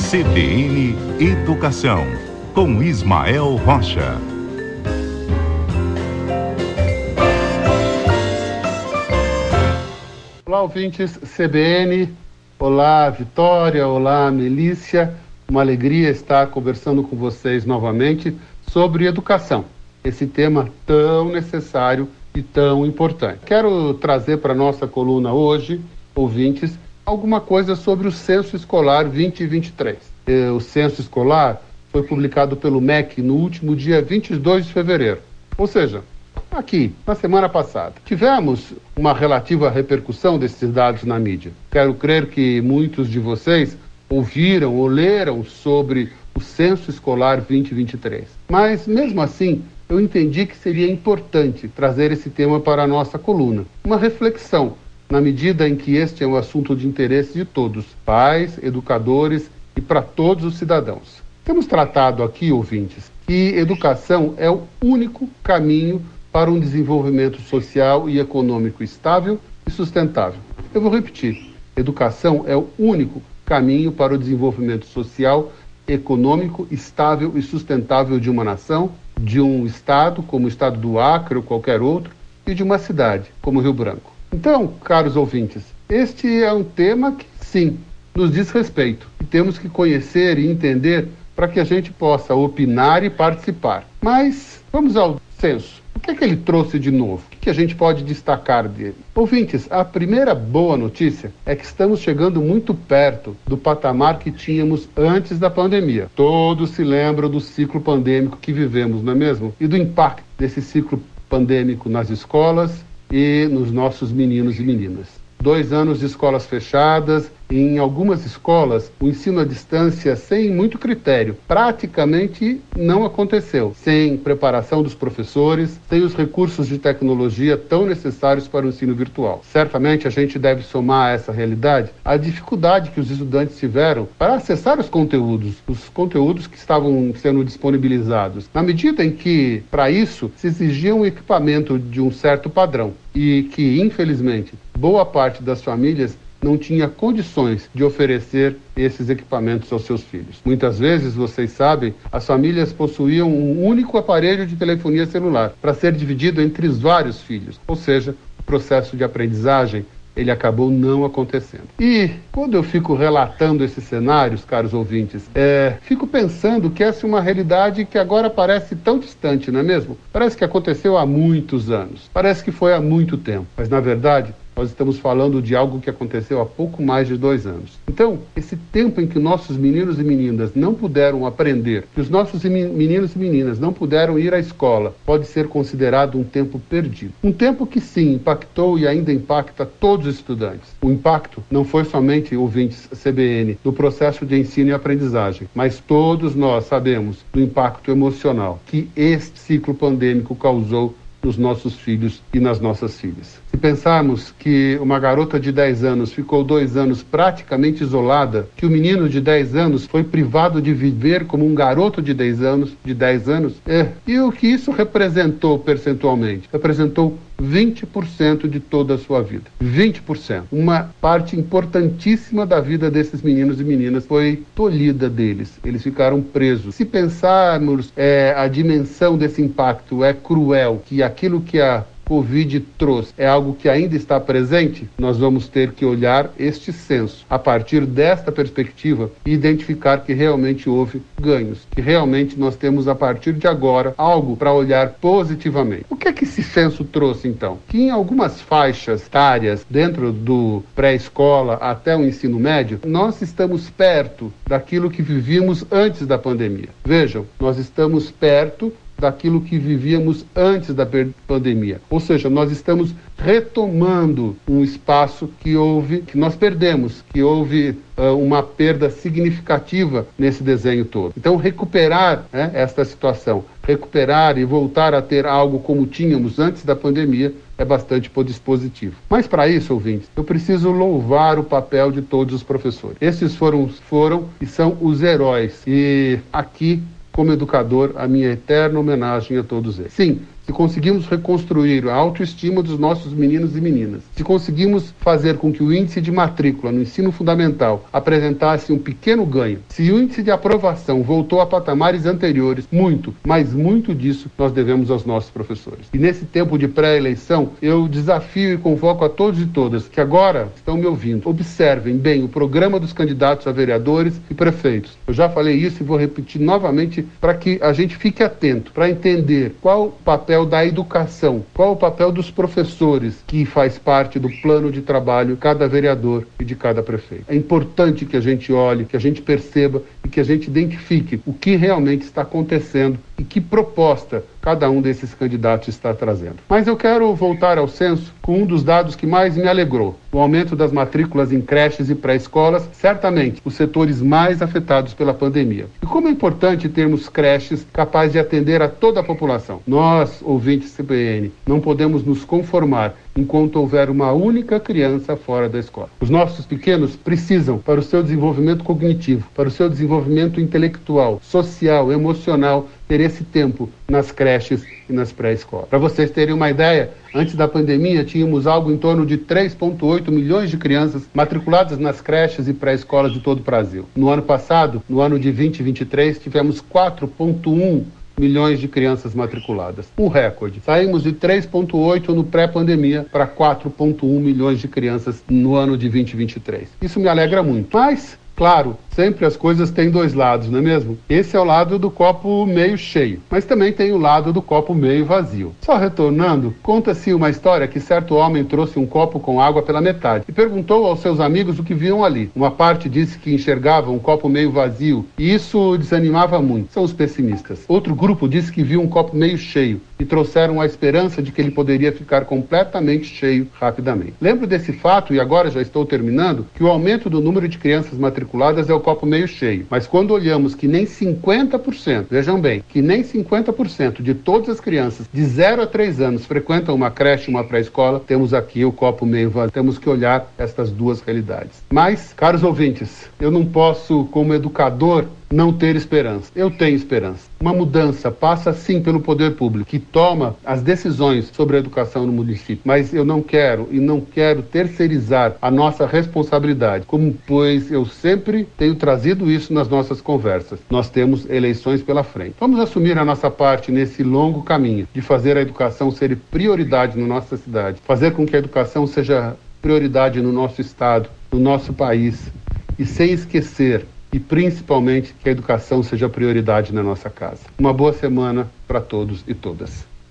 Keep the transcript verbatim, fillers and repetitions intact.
C B N Educação, com Ismael Rocha. Olá, ouvintes C B N. Olá, Vitória. Olá, Melícia. Uma alegria estar conversando com vocês novamente sobre educação, esse tema tão necessário e tão importante. Quero trazer para a nossa coluna hoje, ouvintes, alguma coisa sobre o Censo Escolar vinte vinte e três. O Censo Escolar foi publicado pelo M E C no último dia vinte e dois de fevereiro, ou seja, aqui, na semana passada. Tivemos uma relativa repercussão desses dados na mídia. Quero crer que muitos de vocês ouviram ou leram sobre o Censo Escolar vinte vinte e três. Mas, mesmo assim, eu entendi que seria importante trazer esse tema para a nossa coluna. Uma reflexão, na medida em que este é um assunto de interesse de todos, pais, educadores e para todos os cidadãos. Temos tratado aqui, ouvintes, que educação é o único caminho para um desenvolvimento social e econômico estável e sustentável. Eu vou repetir. Educação é o único caminho para o desenvolvimento social, econômico, estável e sustentável de uma nação, de um estado, como o estado do Acre ou qualquer outro, e de uma cidade, como Rio Branco. Então, caros ouvintes, este é um tema que, sim, nos diz respeito e temos que conhecer e entender para que a gente possa opinar e participar. Mas vamos ao censo. O que é que ele trouxe de novo? O que a gente pode destacar dele? Ouvintes, a primeira boa notícia é que estamos chegando muito perto do patamar que tínhamos antes da pandemia. Todos se lembram do ciclo pandêmico que vivemos, não é mesmo? E do impacto desse ciclo pandêmico nas escolas e nos nossos meninos e meninas. Dois anos de escolas fechadas, e em algumas escolas o ensino à distância sem muito critério praticamente não aconteceu, sem preparação dos professores, sem os recursos de tecnologia tão necessários para o ensino virtual. Certamente a gente deve somar a essa realidade a dificuldade que os estudantes tiveram para acessar os conteúdos, os conteúdos que estavam sendo disponibilizados, na medida em que, para isso, se exigia um equipamento de um certo padrão e que, infelizmente, boa parte das famílias não tinha condições de oferecer esses equipamentos aos seus filhos. Muitas vezes, vocês sabem, as famílias possuíam um único aparelho de telefonia celular para ser dividido entre os vários filhos, ou seja, o processo de aprendizagem ele acabou não acontecendo. E quando eu fico relatando esses cenários, caros ouvintes, é, fico pensando que essa é uma realidade que agora parece tão distante, não é mesmo? Parece que aconteceu há muitos anos, parece que foi há muito tempo, mas na verdade nós estamos falando de algo que aconteceu há pouco mais de dois anos. Então, esse tempo em que nossos meninos e meninas não puderam aprender, que os nossos meninos e meninas não puderam ir à escola, pode ser considerado um tempo perdido. Um tempo que sim, impactou e ainda impacta todos os estudantes. O impacto não foi somente, ouvintes C B N, no processo de ensino e aprendizagem, mas todos nós sabemos do impacto emocional que este ciclo pandêmico causou nos nossos filhos e nas nossas filhas. Se pensarmos que uma garota de dez anos ficou dois anos praticamente isolada, que o menino de dez anos foi privado de viver como um garoto de dez anos, de dez anos, é, e o que isso representou percentualmente? Representou vinte por cento de toda a sua vida. vinte por cento. Uma parte importantíssima da vida desses meninos e meninas foi tolhida deles. Eles ficaram presos. Se pensarmos é, a dimensão desse impacto é cruel, que aquilo que a Covid trouxe é algo que ainda está presente, nós vamos ter que olhar este censo a partir desta perspectiva e identificar que realmente houve ganhos, que realmente nós temos a partir de agora algo para olhar positivamente. O que é que esse censo trouxe então? Que em algumas faixas etárias, dentro do pré-escola até o ensino médio, nós estamos perto daquilo que vivíamos antes da pandemia. Vejam, nós estamos perto daquilo que vivíamos antes da pandemia. Ou seja, nós estamos retomando um espaço que houve, que nós perdemos, que houve uh, uma perda significativa nesse desenho todo. Então, recuperar né, esta situação, recuperar e voltar a ter algo como tínhamos antes da pandemia é bastante positivo. Mas para isso, ouvintes, eu preciso louvar o papel de todos os professores. Esses foram, foram e são os heróis. E aqui como educador, a minha eterna homenagem a todos eles. Sim, se conseguimos reconstruir a autoestima dos nossos meninos e meninas, se conseguimos fazer com que o índice de matrícula no ensino fundamental apresentasse um pequeno ganho, se o índice de aprovação voltou a patamares anteriores, muito, mas muito disso nós devemos aos nossos professores. E nesse tempo de pré-eleição, eu desafio e convoco a todos e todas que agora estão me ouvindo, observem bem o programa dos candidatos a vereadores e prefeitos. Eu já falei isso e vou repetir novamente para que a gente fique atento, para entender qual o papel da educação, qual o papel dos professores que faz parte do plano de trabalho de cada vereador e de cada prefeito. É importante que a gente olhe, que a gente perceba e que a gente identifique o que realmente está acontecendo e que proposta cada um desses candidatos está trazendo. Mas eu quero voltar ao censo com um dos dados que mais me alegrou: o aumento das matrículas em creches e pré-escolas, certamente os setores mais afetados pela pandemia. E como é importante termos creches capazes de atender a toda a população. Nós, ouvintes C B N, não podemos nos conformar enquanto houver uma única criança fora da escola. Os nossos pequenos precisam, para o seu desenvolvimento cognitivo, para o seu desenvolvimento intelectual, social, emocional, ter esse tempo nas creches e nas pré-escolas. Para vocês terem uma ideia, antes da pandemia tínhamos algo em torno de três vírgula oito milhões de crianças matriculadas nas creches e pré-escolas de todo o Brasil. No ano passado, no ano de vinte e vinte e três, tivemos quatro vírgula um milhões de crianças matriculadas. Um recorde. Saímos de três vírgula oito no pré-pandemia para quatro vírgula um milhões de crianças no ano de vinte e vinte e três. Isso me alegra muito. Mas, claro, sempre as coisas têm dois lados, não é mesmo? Esse é o lado do copo meio cheio, mas também tem o lado do copo meio vazio. Só retornando, conta-se uma história que certo homem trouxe um copo com água pela metade e perguntou aos seus amigos o que viam ali. Uma parte disse que enxergava um copo meio vazio e isso desanimava muito. São os pessimistas. Outro grupo disse que viu um copo meio cheio e trouxeram a esperança de que ele poderia ficar completamente cheio rapidamente. Lembro desse fato, e agora já estou terminando, que o aumento do número de crianças matriculadas é o copo meio cheio. Mas quando olhamos que nem cinquenta por cento, vejam bem, que nem cinquenta por cento de todas as crianças de zero a três anos frequentam uma creche, uma pré-escola, temos aqui o copo meio vazio. Temos que olhar estas duas realidades. Mas, caros ouvintes, eu não posso, como educador, não ter esperança. Eu tenho esperança. Uma mudança passa sim pelo poder público, que toma as decisões sobre a educação no município. Mas eu não quero e não quero terceirizar a nossa responsabilidade, como pois eu sempre tenho trazido isso nas nossas conversas. Nós temos eleições pela frente. Vamos assumir a nossa parte nesse longo caminho de fazer a educação ser prioridade na nossa cidade, fazer com que a educação seja prioridade no nosso estado, no nosso país, e sem esquecer e principalmente que a educação seja prioridade na nossa casa. Uma boa semana para todos e todas.